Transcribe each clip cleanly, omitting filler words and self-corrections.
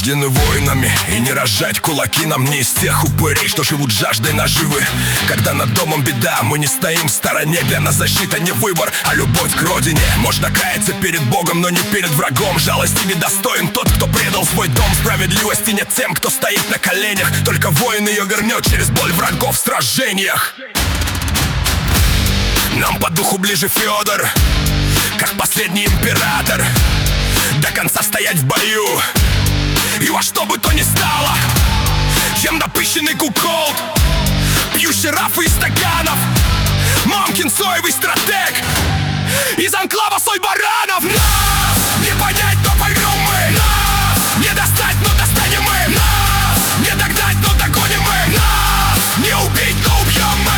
рождены воинами, и не разжать кулаки нам не из тех упырей, что живут жаждой наживы. Когда над домом беда, мы не стоим в стороне. Для нас защита не выбор, а любовь к родине. Можно каяться перед Богом, но не перед врагом. Жалости недостоин тот, кто предал свой дом. Справедливости нет тем, кто стоит на коленях. Только воин ее вернет через боль врагов в сражениях. Нам по духу ближе Федор, как последний император. До конца стоять в бою, и во что бы то ни стало. Чем напыщенный куколд, пьющий рафы из стаканов. Мамкин соевый стратег, из анклава сой баранов. Нас не понять, но поймем мы. Нас не достать, но достанем мы. Нас не догнать, но догоним мы. Нас не убить, но убьем мы.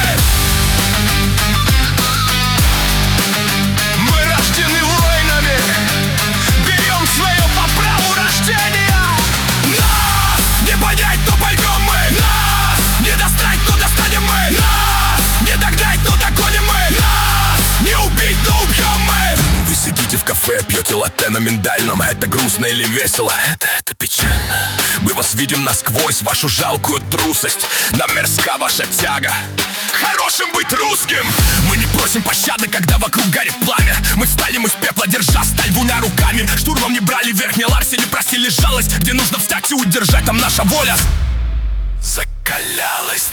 Мы рождены воинами, берем свое по праву рождения. Нас не понять, но поймем мы. Нас не достать, но достанем мы. Нас не догнать, но догоним мы. Нас не убить, но убьем мы. Вы сидите в кафе, пьете латте на миндальном. Это грустно или весело? Это печально. Мы вас видим насквозь, вашу жалкую трусость. Нам мерзка ваша тяга хорошим быть русским. Мы не просим пощады, когда вокруг горит пламя. Мы встанем из пепла, держа сталь двумя руками. Штурмом не брали верх, не ларсили, просили жалость. Где нужно встать и удержать, там наша воля закалялась.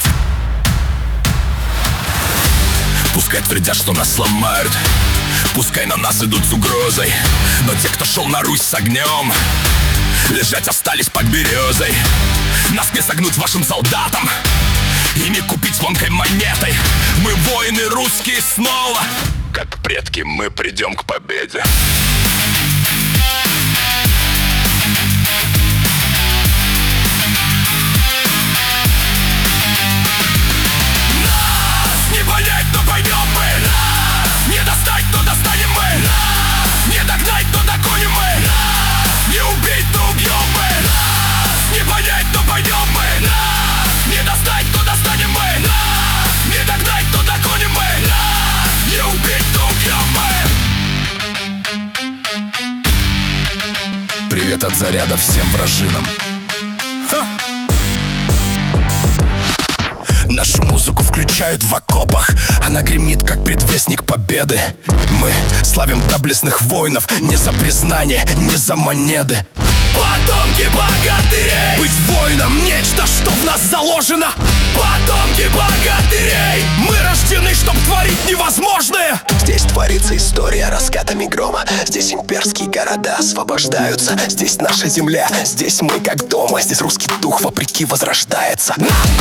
Пускай твердят, что нас сломают, пускай на нас идут с угрозой, но те, кто шел на Русь с огнем, лежать остались под березой. Нас не согнуть вашим солдатам и не купить звонкой монетой. Мы воины русские снова, как предки мы придем к победе. Нас не понять, но поймем мы. Нас не достать, но достанем мы. Нас не догнать, но догоним мы. Нас не убить, но убьем мы. Нас не понять, но поймем мы. Нас не достать, но достанем мы. Нас не догнать, но догоним мы. Нас не убить, но убьем мы. Привет от заряда всем вражинам. Нашу музыку включают в окопах, она гремит, как предвестник победы. Мы славим доблестных воинов, не за признание, не за монеты. Потомки богатырей, быть воином — нечто, что в нас заложено. Потомки богатырей, мы рождены, чтоб творить невозможное. Здесь творится история раскатами грома. Здесь имперские города освобождаются. Здесь наша земля, здесь мы как дома. Здесь русский дух вопреки возрождается.